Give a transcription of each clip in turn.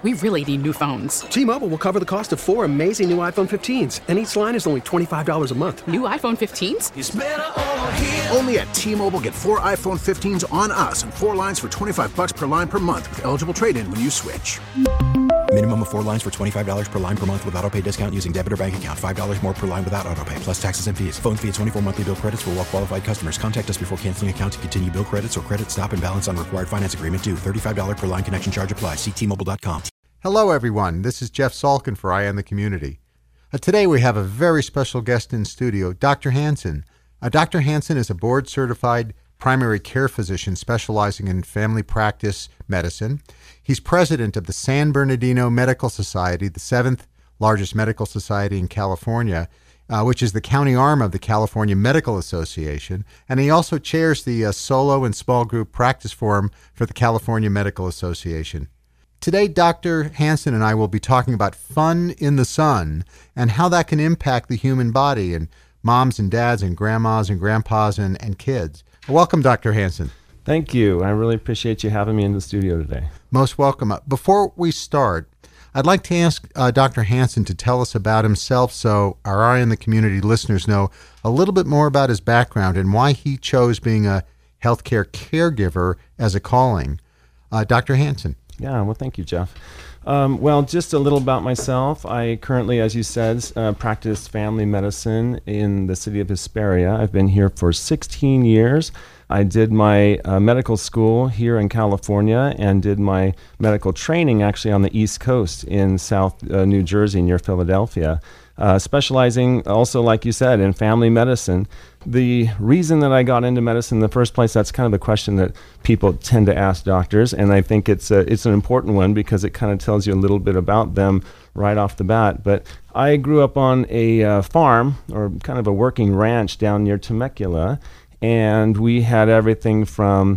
We really need new phones. T-Mobile will cover the cost of 4 amazing new iPhone 15s, and each line is only $25 a month. New iPhone 15s? It's better over here. Only at T-Mobile, get 4 iPhone 15s on us and 4 lines for $25 per line per month with eligible trade-in when you switch. Minimum of 4 lines for $25 per line per month with autopay discount using debit or bank account. $5 more per line without autopay, plus taxes and fees. Phone fee at 24 monthly bill credits for well-qualified customers. Contact us before canceling account to continue bill credits or credit stop and balance on required finance agreement due. $35 per line connection charge applies. See T-Mobile.com. Hello, everyone. This is Jeff Salkin for Eye on the Community. Today we have a very special guest in studio, Dr. Hansen. Dr. Hansen is a board-certified primary care physician specializing in family practice medicine. He's president of the San Bernardino Medical Society, the 7th largest medical society in California, which is the county arm of the California Medical Association. And he also chairs the solo and small group practice forum for the California Medical Association. Today, Dr. Hansen and I will be talking about fun in the sun and how that can impact the human body and moms and dads and grandmas and grandpas and kids. Welcome, Dr. Hansen. Thank you. I really appreciate you having me in the studio today. Most welcome. Before we start, I'd like to ask Dr. Hansen to tell us about himself so our Eye on the Community listeners know a little bit more about his background and why he chose being a healthcare caregiver as a calling. Dr. Hansen. Yeah, well, thank you, Jeff. Well, just a little about myself. I currently, as you said, practice family medicine in the city of Hesperia. I've been here for 16 years. I did my medical school here in California and did my medical training actually on the East Coast in South New Jersey near Philadelphia, specializing also, like you said, in family medicine. The reason that I got into medicine in the first place, that's kind of the question that people tend to ask doctors, and I think it's an important one because it kind of tells you a little bit about them right off the bat. But I grew up on a farm, or kind of a working ranch down near Temecula, and we had everything from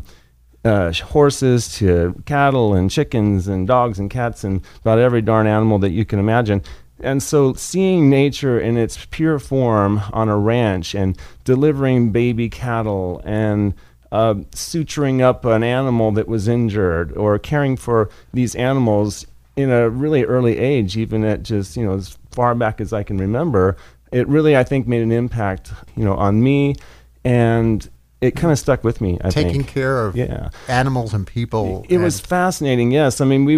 horses to cattle and chickens and dogs and cats and about every darn animal that you can imagine. And so seeing nature in its pure form on a ranch and delivering baby cattle and suturing up an animal that was injured or caring for these animals in a really early age, even at just, as far back as I can remember, it really, I think, made an impact, on me, and it kind of stuck with me, I think. Taking care of animals and people. It was fascinating, yes. I mean, we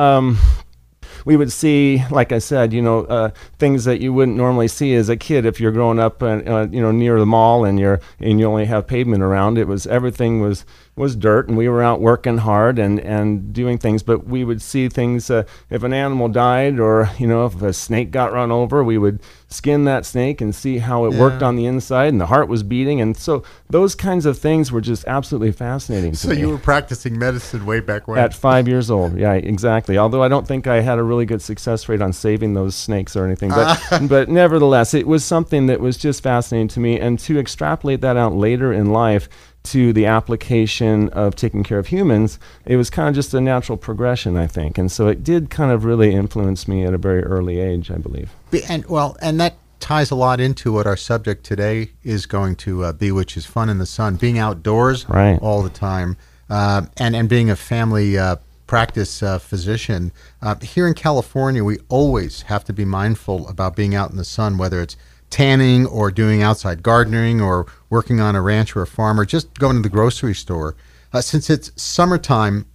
would see, like I said, things that you wouldn't normally see as a kid if you're growing up, near the mall and you only have pavement around. Everything was dirt, and we were out working hard and doing things. But we would see things. If an animal died, or if a snake got run over, we would skin that snake and see how it worked on the inside, and the heart was beating. And so those kinds of things were just absolutely fascinating to me. So you were practicing medicine way back when? At 5 years old, yeah, exactly. Although I don't think I had a really good success rate on saving those snakes or anything. But nevertheless, it was something that was just fascinating to me. And to extrapolate that out later in life to the application of taking care of humans, it was kind of just a natural progression, I think. And so it did kind of really influence me at a very early age, I believe. And that ties a lot into what our subject today is going to be, which is fun in the sun, being outdoors all the time, and being a family practice physician. Here in California, we always have to be mindful about being out in the sun, whether it's tanning or doing outside gardening or working on a ranch or a farm or just going to the grocery store. Since it's summertime,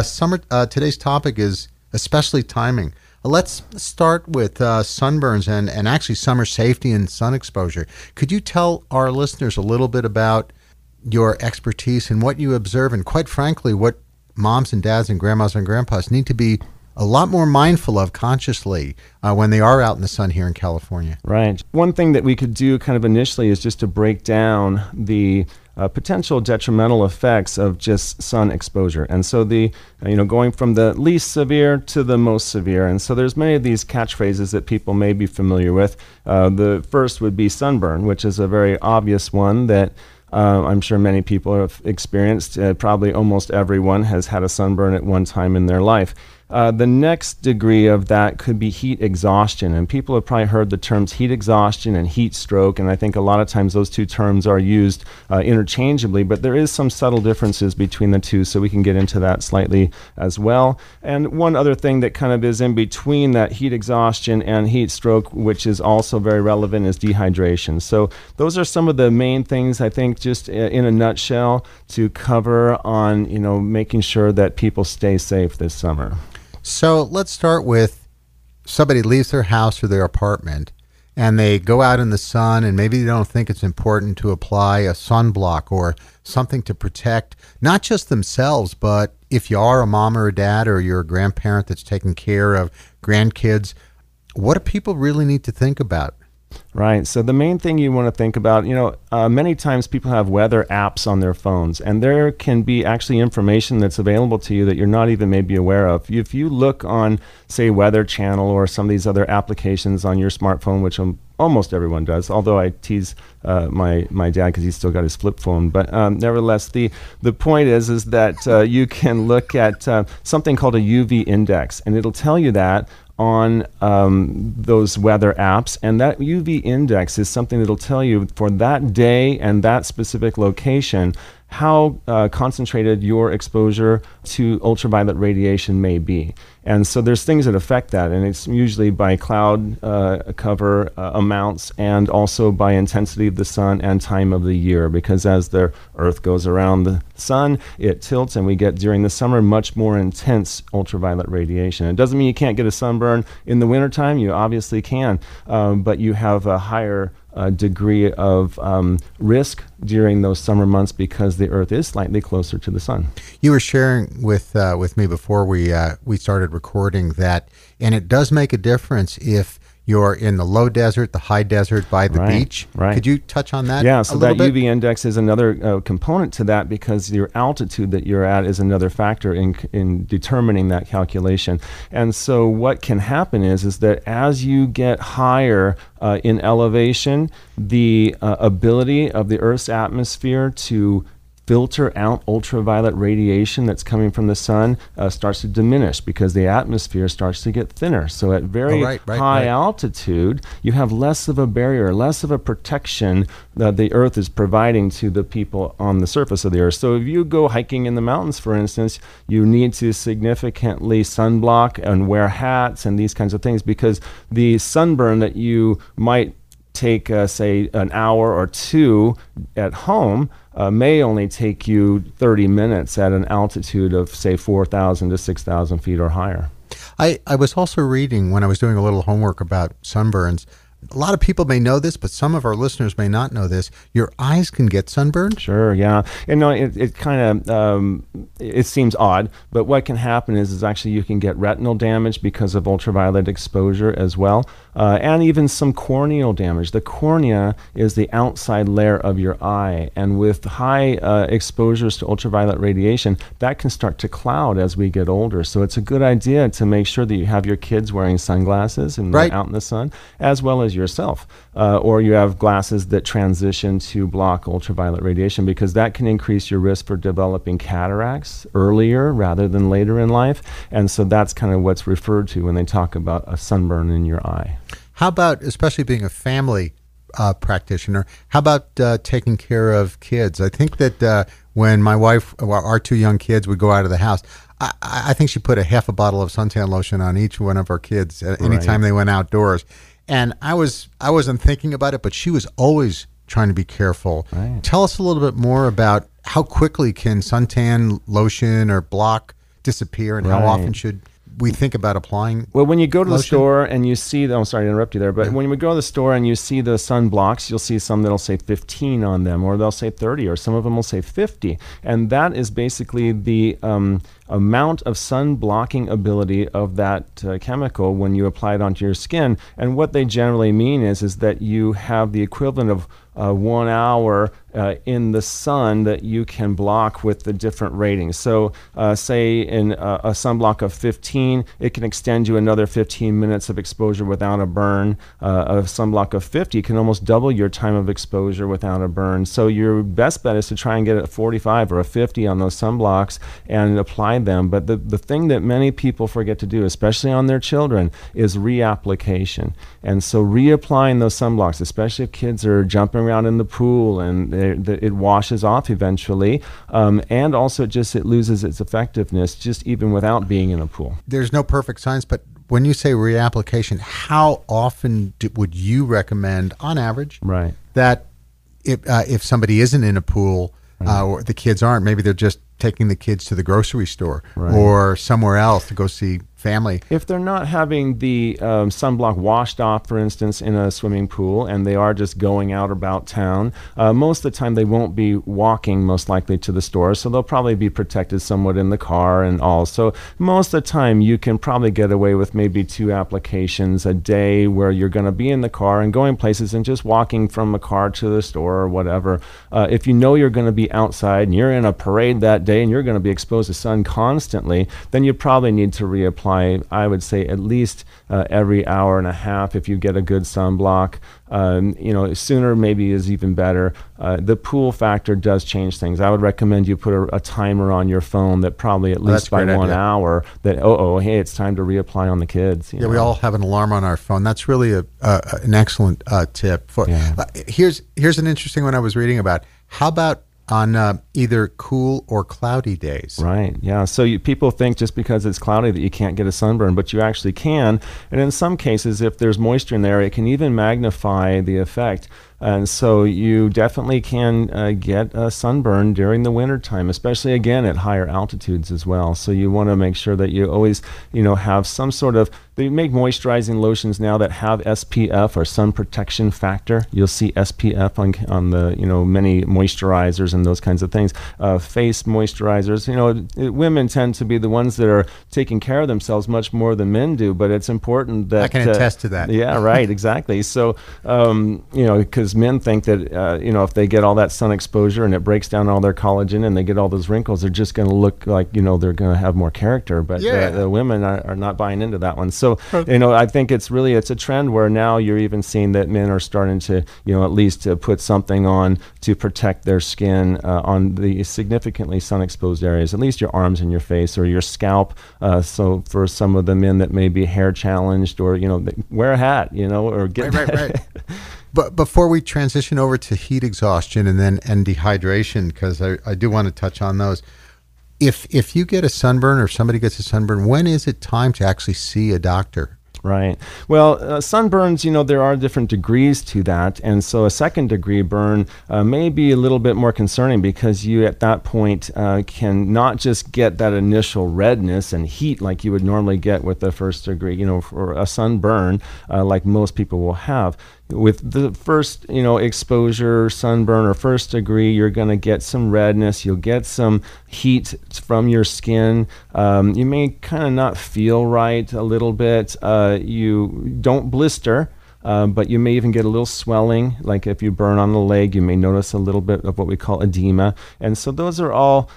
today's topic is especially timing. Let's start with sunburns and actually summer safety and sun exposure. Could you tell our listeners a little bit about your expertise and what you observe, and quite frankly, what moms and dads and grandmas and grandpas need to be a lot more mindful of consciously when they are out in the sun here in California? Right. One thing that we could do kind of initially is just to break down the potential detrimental effects of just sun exposure. And so going from the least severe to the most severe. And so there's many of these catchphrases that people may be familiar with. The first would be sunburn, which is a very obvious one that I'm sure many people have experienced. Probably almost everyone has had a sunburn at one time in their life. The next degree of that could be heat exhaustion, and people have probably heard the terms heat exhaustion and heat stroke, and I think a lot of times those two terms are used interchangeably, but there is some subtle differences between the two, so we can get into that slightly as well. And one other thing that kind of is in between that heat exhaustion and heat stroke, which is also very relevant, is dehydration. So those are some of the main things, I think, just in a nutshell, to cover on, making sure that people stay safe this summer. So let's start with somebody leaves their house or their apartment and they go out in the sun, and maybe they don't think it's important to apply a sunblock or something to protect not just themselves, but if you are a mom or a dad or you're a grandparent that's taking care of grandkids, what do people really need to think about? Right. So the main thing you want to think about, many times people have weather apps on their phones, and there can be actually information that's available to you that you're not even maybe aware of. If you look on, say, Weather Channel or some of these other applications on your smartphone, which almost everyone does, although I tease my dad because he's still got his flip phone. But nevertheless, the point is that you can look at something called a UV index, and it'll tell you that on those weather apps, and that UV index is something that'll tell you for that day and that specific location how concentrated your exposure to ultraviolet radiation may be. And so there's things that affect that, and it's usually by cloud cover amounts and also by intensity of the sun and time of the year, because as the Earth goes around the sun, it tilts, and we get, during the summer, much more intense ultraviolet radiation. It doesn't mean you can't get a sunburn in the wintertime. You obviously can, but you have a higher degree of risk during those summer months because the Earth is slightly closer to the sun. You were sharing with me before we started recording that, and it does make a difference if you're in the low desert, the high desert, by the beach. Right. Could you touch on that? Yeah, so that bit? UV index is another component to that, because your altitude that you're at is another factor in determining that calculation. And so what can happen is that as you get higher in elevation, the ability of the Earth's atmosphere to filter out ultraviolet radiation that's coming from the sun starts to diminish, because the atmosphere starts to get thinner. So at very high altitude, you have less of a barrier, less of a protection that the Earth is providing to the people on the surface of the Earth. So if you go hiking in the mountains, for instance, you need to significantly sunblock and wear hats and these kinds of things, because the sunburn that you might take, say, an hour or two at home may only take you 30 minutes at an altitude of, say, 4,000 to 6,000 feet or higher. I was also reading, when I was doing a little homework about sunburns, a lot of people may know this, but some of our listeners may not know this. Your eyes can get sunburned? Sure, yeah. And no, it kind of, it seems odd, but what can happen is actually you can get retinal damage because of ultraviolet exposure as well, and even some corneal damage. The cornea is the outside layer of your eye, and with high exposures to ultraviolet radiation, that can start to cloud as we get older. So it's a good idea to make sure that you have your kids wearing sunglasses and out in the sun, as well as yourself, or you have glasses that transition to block ultraviolet radiation, because that can increase your risk for developing cataracts earlier rather than later in life. And so that's kind of what's referred to when they talk about a sunburn in your eye. How about, especially being a family practitioner, how about taking care of kids? I think that when my wife, our two young kids, would go out of the house, I think she put a half a bottle of suntan lotion on each one of our kids anytime they went outdoors. And I wasn't thinking about it, but she was always trying to be careful. Right. Tell us a little bit more about how quickly can suntan lotion or block disappear, and how often should we think about applying? Well, when you go to lotion? the store and you see, I'm sorry to interrupt you there, but when you go to the store and you see the sun blocks, you'll see some that'll say 15 on them, or they'll say 30, or some of them will say 50. And that is basically the amount of sun blocking ability of that chemical when you apply it onto your skin. And what they generally mean is that you have the equivalent of 1 hour in the sun that you can block with the different ratings. So say in a sunblock of 15, it can extend you another 15 minutes of exposure without a burn. A sunblock of 50 can almost double your time of exposure without a burn. So your best bet is to try and get a 45 or a 50 on those sunblocks and apply reapply them. But the thing that many people forget to do, especially on their children, is reapplication. And so reapplying those sunblocks, especially if kids are jumping around in the pool and it washes off eventually, and also it loses its effectiveness just even without being in a pool. There's no perfect science, but when you say reapplication, how often would you recommend, on average, right, that if somebody isn't in a pool, or the kids aren't, maybe they're just taking the kids to the grocery store or somewhere else to go see family. If they're not having the sunblock washed off, for instance, in a swimming pool, and they are just going out about town, most of the time they won't be walking most likely to the store, so they'll probably be protected somewhat in the car and all. So most of the time you can probably get away with maybe 2 applications a day where you're going to be in the car and going places and just walking from a car to the store or whatever. If you know you're going to be outside and you're in a parade that day and you're going to be exposed to sun constantly, then you probably need to reapply, I would say, at least every hour and a half if you get a good sunblock. Sooner maybe is even better. The pool factor does change things. I would recommend you put a timer on your phone that probably at least by 1 hour that, hey, it's time to reapply on the kids. We all have an alarm on our phone. That's really an excellent tip. Here's an interesting one I was reading about. How about on either cool or cloudy days? Right, yeah. So people think just because it's cloudy that you can't get a sunburn, but you actually can. And in some cases, if there's moisture in there, it can even magnify the effect. And so you definitely can get a sunburn during the wintertime, especially, again, at higher altitudes as well. So you want to make sure that you always, have some sort of, they make moisturizing lotions now that have SPF or sun protection factor. You'll see SPF on the, many moisturizers and those kinds of things. Face moisturizers, women tend to be the ones that are taking care of themselves much more than men do, but it's important that... I can attest to that. Yeah, right, exactly. So, because men think that, if they get all that sun exposure and it breaks down all their collagen and they get all those wrinkles, they're just going to look like, they're going to have more character. But the women are not buying into that one. So, I think it's a trend where now you're even seeing that men are starting to, at least put something on to protect their skin on the significantly sun exposed areas, at least your arms and your face or your scalp. So for some of the men that may be hair challenged or, wear a hat, or get... Right. But before we transition over to heat exhaustion and dehydration, because I do want to touch on those, if you get a sunburn or somebody gets a sunburn, when is it time to actually see a doctor? Right. Well, sunburns, there are different degrees to that. And so a second degree burn may be a little bit more concerning because you at that point can not just get that initial redness and heat like you would normally get with the first degree, for a sunburn like most people will have. With the first, exposure, sunburn or first degree, you're going to get some redness. You'll get some heat from your skin. You may kind of not feel right a little bit. You don't blister. But you may even get a little swelling, like if you burn on the leg, you may notice a little bit of what we call edema. And so those are all,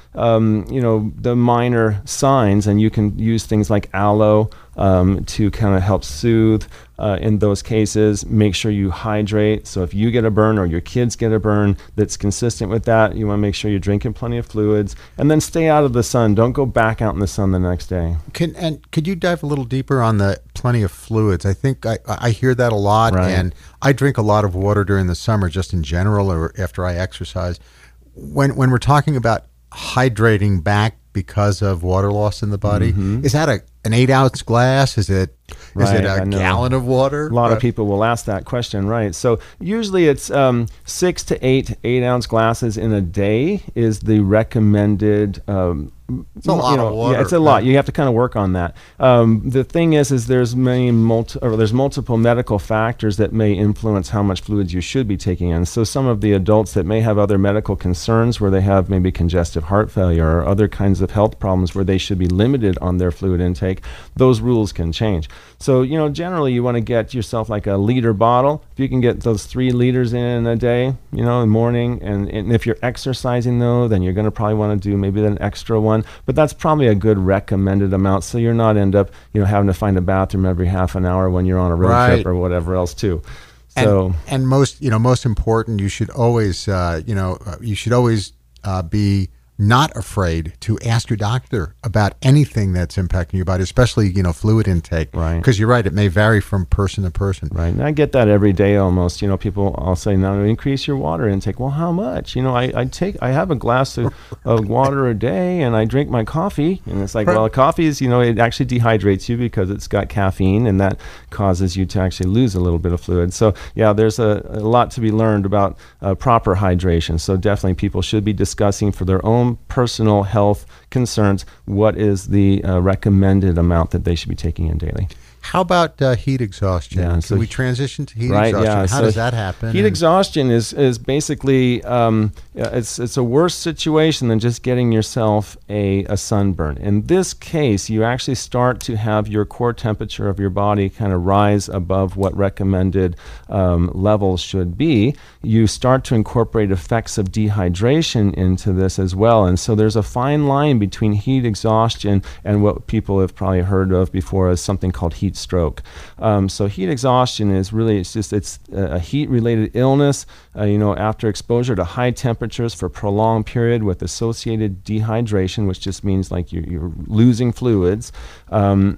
the minor signs, and you can use things like aloe to kind of help soothe in those cases. Make sure you hydrate. So if you get a burn or your kids get a burn that's consistent with that, you want to make sure you're drinking plenty of fluids, and then stay out of the sun. Don't go back out in the sun the next day. Could you dive a little deeper on the plenty of fluids? I think I hear that a lot, right. And I drink a lot of water during the summer just in general or after I exercise. When we're talking about hydrating back because of water loss in the body, is that an 8-ounce glass? Is it a gallon of water? A lot of people will ask that question, right? So usually it's 6 to 8-ounce glasses in a day is the recommended. It's a lot of water. Yeah, it's a lot. You have to kind of work on that. The thing is there's multiple medical factors that may influence how much fluids you should be taking in. So some of the adults that may have other medical concerns where they have maybe congestive heart failure or other kinds of health problems where they should be limited on their fluid intake, those rules can change. So, generally you want to get yourself like a liter bottle. If you can get those 3 liters in a day, in the morning, and if you're exercising though, then you're going to probably want to do maybe an extra one. But that's probably a good recommended amount, so you're not end up, having to find a bathroom every half an hour when you're on a road trip or whatever else too. So most important, you should always be not afraid to ask your doctor about anything that's impacting your body, especially, fluid intake. Right. Because you're right, it may vary from person to person. Right. And I get that every day almost. People, I'll say, now increase your water intake. Well, how much? I have a glass of water a day and I drink my coffee. And it's like, well, coffee is, it actually dehydrates you because it's got caffeine, and that causes you to actually lose a little bit of fluid. So, yeah, there's a lot to be learned about proper hydration. So definitely people should be discussing for their own personal health concerns what is the recommended amount that they should be taking in daily. How about heat exhaustion? Yeah, Can so we transition to heat right, exhaustion? yeah. How does that happen? Heat exhaustion is basically it's a worse situation than just getting yourself a sunburn. In this case, you actually start to have your core temperature of your body kind of rise above what recommended levels should be. You start to incorporate effects of dehydration into this as well. And so there's a fine line between heat exhaustion and what people have probably heard of before as something called heat stroke. So heat exhaustion is really, it's a heat-related illness, after exposure to high temperatures for a prolonged period with associated dehydration, which just means like you're losing fluids. And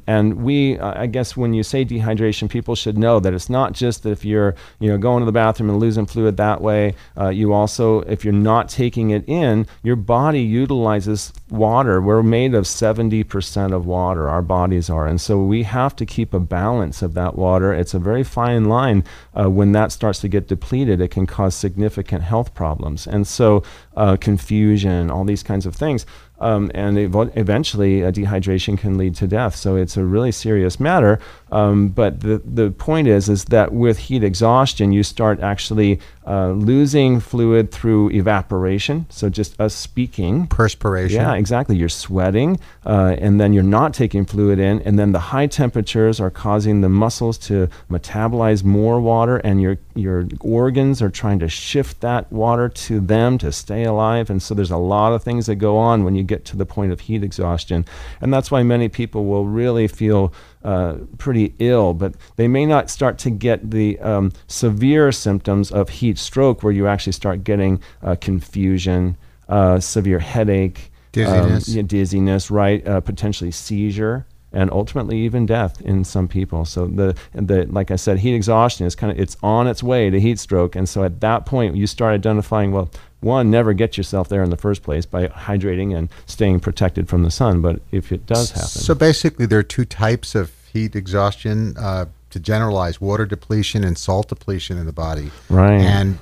I guess when you say dehydration, people should know that it's not just that if you're, going to the bathroom and losing fluid that way, you also, if you're not taking it in, your body utilizes water. We're made of 70% of water, our bodies are. And so we have to keep a balance of that water. It's a very fine line. When that starts to get depleted, it can cause significant health problems. And so confusion, all these kinds of things. And eventually dehydration can lead to death. So it's a really serious matter. But the point is that with heat exhaustion, you start actually losing fluid through evaporation. So just us speaking. Perspiration. Yeah, exactly. You're sweating, and then you're not taking fluid in. And then the high temperatures are causing the muscles to metabolize more water, and your organs are trying to shift that water to them to stay alive. And so there's a lot of things that go on when you get to the point of heat exhaustion. And that's why many people will really feel pretty ill, but they may not start to get the severe symptoms of heat stroke, where you actually start getting confusion, severe headache, dizziness, right? Potentially seizure, and ultimately even death in some people. So like I said, heat exhaustion is it's on its way to heat stroke. And so at that point, you start identifying, well, one, never get yourself there in the first place by hydrating and staying protected from the sun. But if it does happen. So basically there are two types of heat exhaustion, to generalize: water depletion and salt depletion in the body. Right. And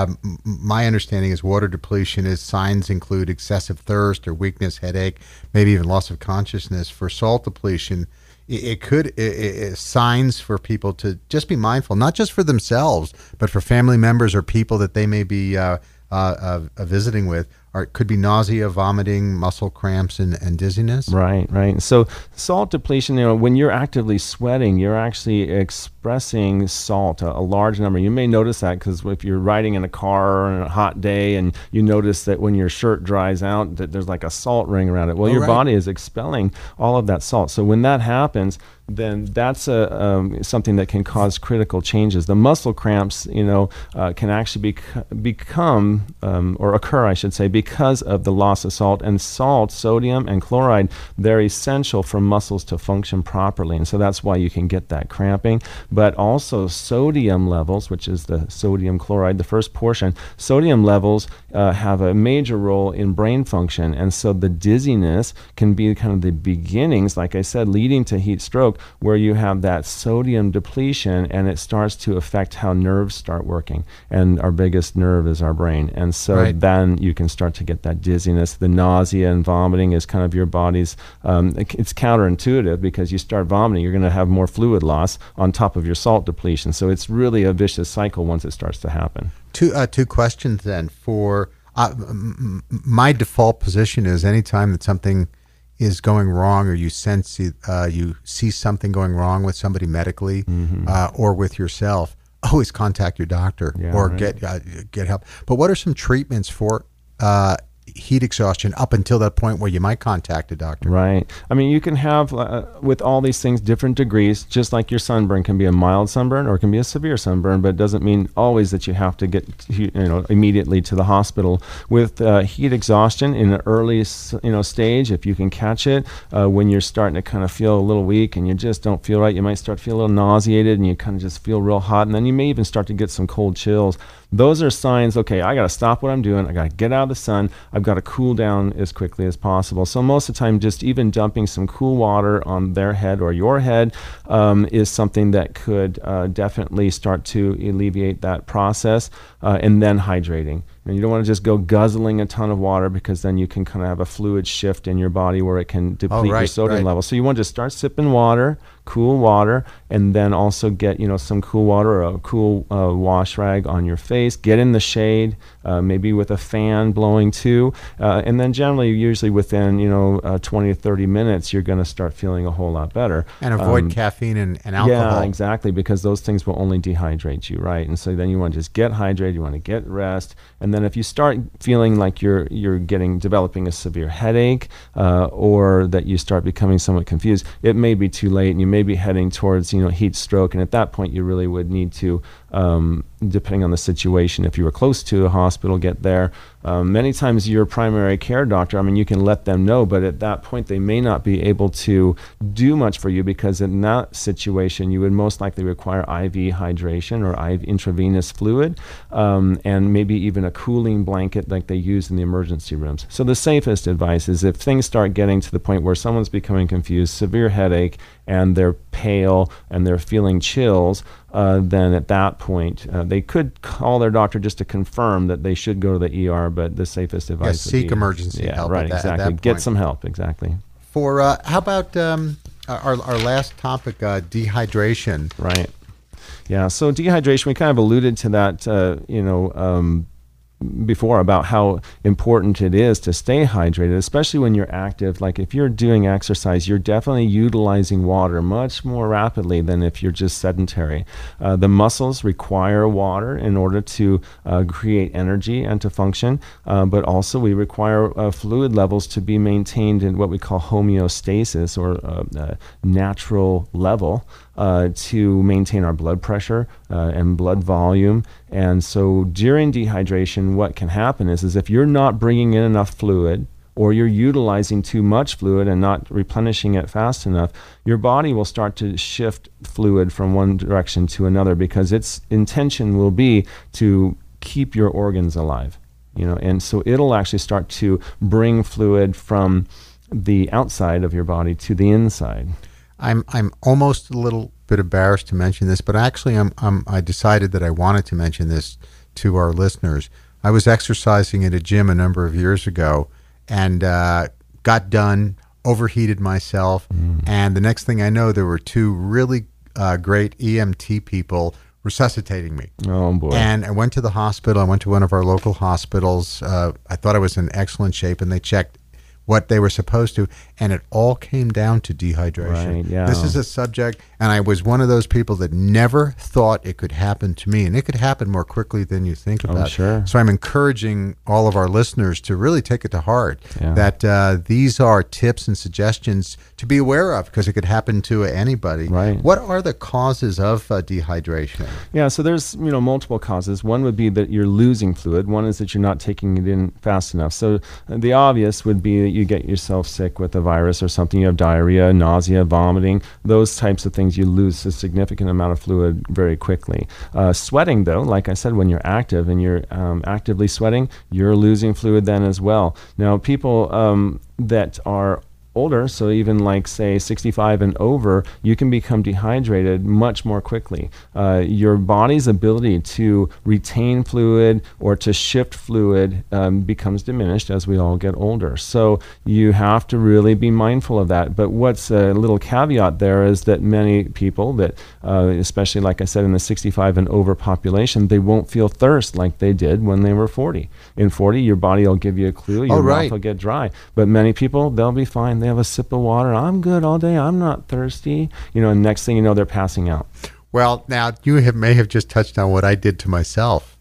my understanding is water depletion is signs include excessive thirst or weakness, headache, maybe even loss of consciousness. For salt depletion, it could signs for people to just be mindful, not just for themselves, but for family members or people that they may be visiting with. Or it could be nausea, vomiting, muscle cramps, and dizziness. Right. So salt depletion, when you're actively sweating, you're actually expressing salt, a large number. You may notice that because if you're riding in a car on a hot day and you notice that when your shirt dries out, that there's like a salt ring around it. Well, your body is expelling all of that salt. So when that happens, then that's something that can cause critical changes. The muscle cramps, can actually become or occur, I should say, because of the loss of salt. And salt, sodium and chloride, they're essential for muscles to function properly. And so that's why you can get that cramping. But also sodium levels, which is the sodium chloride, the first portion, sodium levels have a major role in brain function. And so the dizziness can be kind of the beginnings, like I said, leading to heat stroke, where you have that sodium depletion and it starts to affect how nerves start working. And our biggest nerve is our brain. And so then you can start to get that dizziness. The nausea and vomiting is kind of your body's, it's counterintuitive because you start vomiting, you're going to have more fluid loss on top of your salt depletion. So it's really a vicious cycle once it starts to happen. Two questions then. For my default position is anytime that something is going wrong, or you sense you see something going wrong with somebody medically, or with yourself, always contact your doctor, or get help. But what are some treatments for heat exhaustion up until that point where you might contact a doctor. Right. I mean, you can have, with all these things, different degrees, just like your sunburn can be a mild sunburn or it can be a severe sunburn, but it doesn't mean always that you have to get immediately to the hospital. With heat exhaustion in an early stage, if you can catch it, when you're starting to kind of feel a little weak and you just don't feel right, you might start to feel a little nauseated and you kind of just feel real hot, and then you may even start to get some cold chills. Those are signs, okay, I got to stop what I'm doing. I got to get out of the sun. I've got to cool down as quickly as possible. So most of the time, just even dumping some cool water on their head or your head is something that could definitely start to alleviate that process, and then hydrating. And you don't want to just go guzzling a ton of water, because then you can kind of have a fluid shift in your body where it can deplete your sodium level. So you want to start sipping water, cool water, and then also get some cool water or a cool wash rag on your face. Get in the shade, maybe with a fan blowing too, and then generally, usually within 20 to 30 minutes, you're going to start feeling a whole lot better. And avoid caffeine and alcohol. Yeah, exactly, because those things will only dehydrate you, right? And so then you want to just get hydrated. You want to get rest, and then if you start feeling like you're developing a severe headache, or that you start becoming somewhat confused, it may be too late, and you may be heading towards heat stroke. And at that point, you really would need to, depending on the situation, if you were close to a hospital, get there. Many times your primary care doctor, you can let them know, but at that point they may not be able to do much for you, because in that situation you would most likely require IV hydration or IV intravenous fluid, and maybe even a cooling blanket like they use in the emergency rooms. So the safest advice is, if things start getting to the point where someone's becoming confused, severe headache, and they're pale and they're feeling chills, then at that point they could call their doctor just to confirm that they should go to the ER, but the safest advice would seek be, emergency help. Right, at that exactly. point. Get some help, exactly. For how about our last topic, dehydration? Right. Yeah. So dehydration, we kind of alluded to that, before, about how important it is to stay hydrated, especially when you're active. Like if you're doing exercise, you're definitely utilizing water much more rapidly than if you're just sedentary. The muscles require water in order to create energy and to function, but also we require fluid levels to be maintained in what we call homeostasis, or natural level, to maintain our blood pressure and blood volume. And so during dehydration, what can happen is if you're not bringing in enough fluid, or you're utilizing too much fluid and not replenishing it fast enough, your body will start to shift fluid from one direction to another, because its intention will be to keep your organs alive. And so it'll actually start to bring fluid from the outside of your body to the inside. I'm almost a little bit embarrassed to mention this, but actually I decided that I wanted to mention this to our listeners. I was exercising at a gym a number of years ago, and got done, overheated myself, and the next thing I know, there were two really great EMT people resuscitating me. Oh, boy. And I went to the hospital. I went to one of our local hospitals. I thought I was in excellent shape, and they checked what they were supposed to, and it all came down to dehydration. Right, yeah. This is a subject, and I was one of those people that never thought it could happen to me, and it could happen more quickly than you think about. Sure. So I'm encouraging all of our listeners to really take it to heart, that these are tips and suggestions to be aware of, because it could happen to anybody. Right. What are the causes of dehydration? Yeah, so there's multiple causes. One would be that you're losing fluid. One is that you're not taking it in fast enough. So the obvious would be that you get yourself sick with a virus or something. You have diarrhea, nausea, vomiting, those types of things. You lose a significant amount of fluid very quickly. Sweating, though, like I said, when you're active and you're actively sweating, you're losing fluid then as well. Now, people that are older, so even like say 65 and over, you can become dehydrated much more quickly. Your body's ability to retain fluid or to shift fluid becomes diminished as we all get older. So you have to really be mindful of that. But what's a little caveat there is that many people that, especially like I said in the 65 and over population, they won't feel thirst like they did when they were 40. In 40, your body will give you a clue, your mouth will get dry. But many people, they'll be fine. They have a sip of water. I'm good all day. I'm not thirsty. And next thing you know, they're passing out. Well, now you may have just touched on what I did to myself.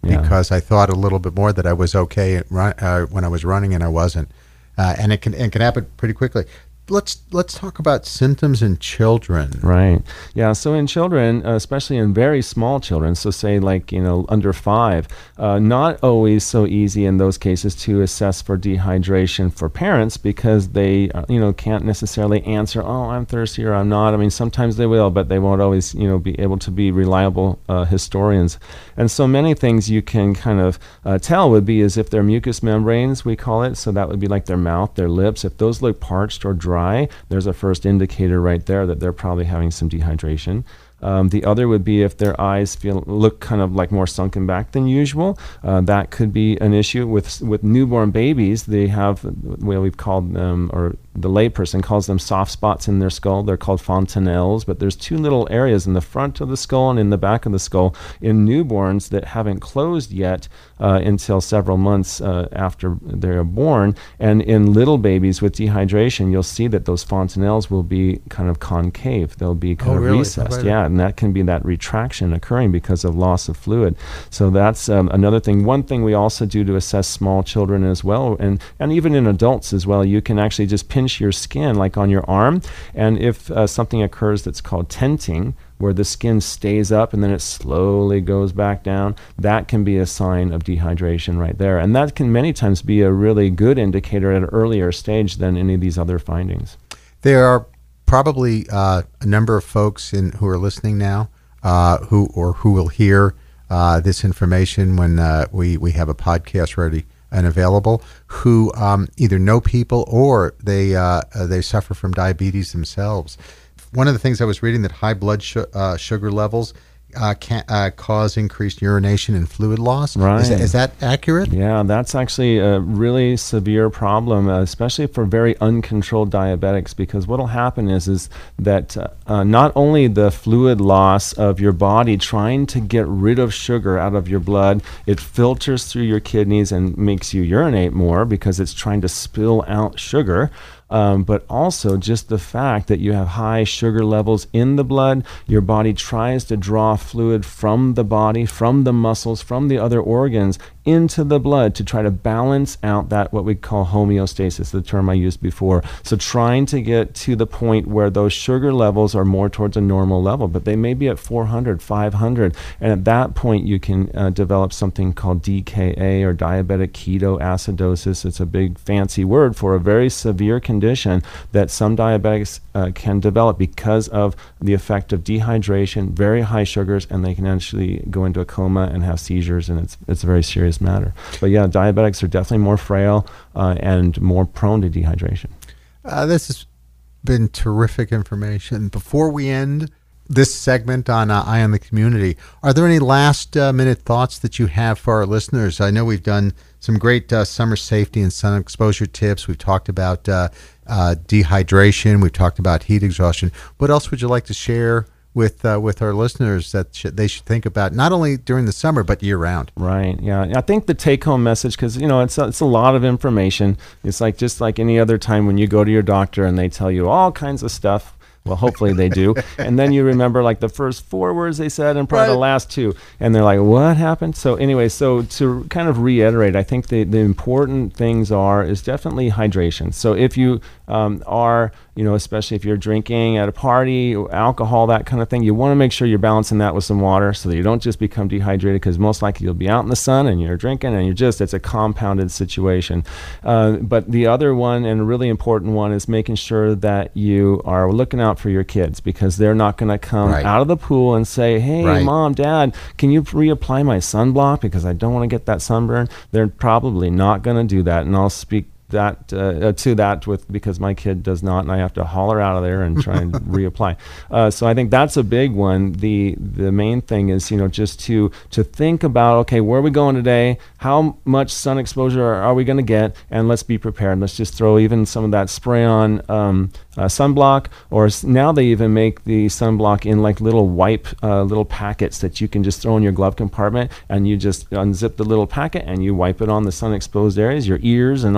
because I thought a little bit more that I was okay when I was running, and I wasn't. And it can happen pretty quickly. Let's talk about symptoms in children. Right. Yeah. So in children, especially in very small children, so say like, under 5, not always so easy in those cases to assess for dehydration for parents because they, can't necessarily answer, oh, I'm thirsty or I'm not. I mean, sometimes they will, but they won't always, be able to be reliable historians. And so many things you can kind of tell would be as if their mucous membranes, we call it, so that would be like their mouth, their lips, if those look parched or dry, there's a first indicator right there that they're probably having some dehydration. The other would be if their eyes look kind of like more sunken back than usual. That could be an issue with newborn babies. They have, we've called them, or the layperson calls them soft spots in their skull. They're called fontanelles, but there's 2 little areas in the front of the skull and in the back of the skull in newborns that haven't closed yet until several months after they're born. And in little babies with dehydration, you'll see that those fontanelles will be kind of concave. They'll be kind of recessed. Yeah, and that can be that retraction occurring because of loss of fluid. So that's another thing. One thing we also do to assess small children as well, and even in adults as well, you can actually just pinch your skin like on your arm, and if something occurs that's called tenting, where the skin stays up and then it slowly goes back down, that can be a sign of dehydration right there. And that can many times be a really good indicator at an earlier stage than any of these other findings. There are probably a number of folks who are listening now who will hear this information when we have a podcast ready and available, who either know people or they suffer from diabetes themselves. One of the things I was reading, that high blood sugar levels can cause increased urination and fluid loss. Right. Is that accurate? Yeah, that's actually a really severe problem, especially for very uncontrolled diabetics, because what will happen is that not only the fluid loss of your body trying to get rid of sugar out of your blood, it filters through your kidneys and makes you urinate more because it's trying to spill out sugar. But also just the fact that you have high sugar levels in the blood, your body tries to draw fluid from the body, from the muscles, from the other organs into the blood to try to balance out that what we call homeostasis, the term I used before. So trying to get to the point where those sugar levels are more towards a normal level, but they may be at 400, 500. And at that point, you can develop something called DKA, or diabetic ketoacidosis. It's a big fancy word for a very severe condition that some diabetics can develop because of the effect of dehydration, very high sugars, and they can actually go into a coma and have seizures, and it's a very serious matter. But yeah, diabetics are definitely more frail and more prone to dehydration. This has been terrific information. Before we end this segment on Eye on the Community, are there any last minute thoughts that you have for our listeners? I know we've done some great summer safety and sun exposure tips. We've talked about dehydration. We've talked about heat exhaustion. What else would you like to share with our listeners that they should think about, not only during the summer but year round? Right. Yeah. I think the take-home message, because it's a lot of information. It's like just like any other time when you go to your doctor and they tell you all kinds of stuff. Well, hopefully they do. And then you remember like the first 4 words they said and probably the last 2. And they're like, what happened? So anyway, so to kind of reiterate, I think the important things is definitely hydration. So if you are, especially if you're drinking at a party, alcohol, that kind of thing, you want to make sure you're balancing that with some water so that you don't just become dehydrated, because most likely you'll be out in the sun and you're drinking and it's a compounded situation. But the other one, and a really important one, is making sure that you are looking out for your kids, because they're not going to come out of the pool and say, hey, Mom, Dad, can you reapply my sunblock because I don't want to get that sunburn? They're probably not going to do that, and I'll speak because my kid does not, and I have to haul her out of there and try and reapply. So I think that's a big one. The main thing is just to think about, okay, where are we going today? How much sun exposure are we going to get? And let's be prepared. Let's just throw even some of that spray on sunblock, or now they even make the sunblock in like little little packets that you can just throw in your glove compartment, and you just unzip the little packet and you wipe it on the sun exposed areas, your ears and all that,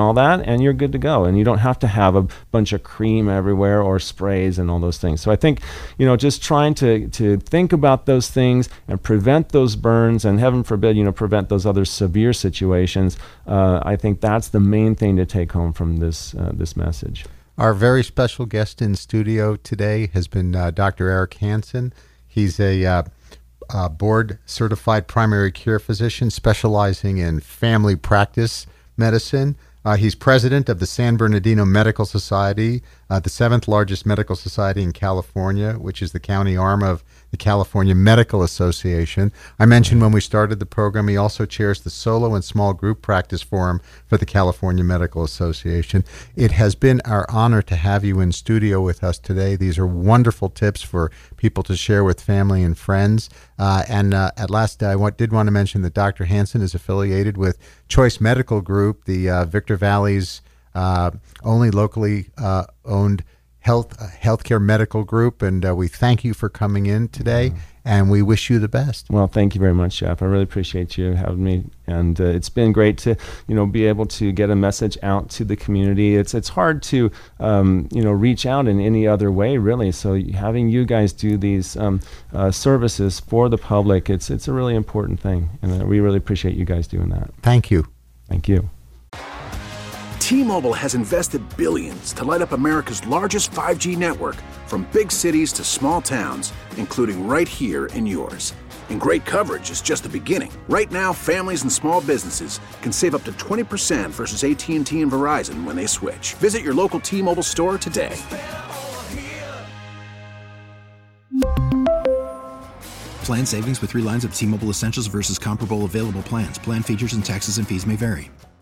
and you're good to go. And you don't have to have a bunch of cream everywhere or sprays and all those things. So I think, just trying to think about those things and prevent those burns, and heaven forbid, prevent those other severe situations. I think that's the main thing to take home from this message. Our very special guest in studio today has been Dr. Eric Hansen. He's a board-certified primary care physician specializing in family practice medicine. He's president of the San Bernardino Medical Society, the seventh largest medical society in California, which is the county arm of the California Medical Association. I mentioned when we started the program, he also chairs the Solo and Small Group Practice Forum for the California Medical Association. It has been our honor to have you in studio with us today. These are wonderful tips for people to share with family and friends. At last, I did want to mention that Dr. Hansen is affiliated with Choice Medical Group, the Victor Valley's only locally owned healthcare medical group, and we thank you for coming in today, and we wish you the best. Well, thank you very much, Jeff. I really appreciate you having me, and it's been great to be able to get a message out to the community. It's hard to reach out in any other way, really. So having you guys do these services for the public, it's a really important thing, and we really appreciate you guys doing that. Thank you. Thank you. T-Mobile has invested billions to light up America's largest 5G network, from big cities to small towns, including right here in yours. And great coverage is just the beginning. Right now, families and small businesses can save up to 20% versus AT&T and Verizon when they switch. Visit your local T-Mobile store today. Plan savings with 3 lines of T-Mobile Essentials versus comparable available plans. Plan features and taxes and fees may vary.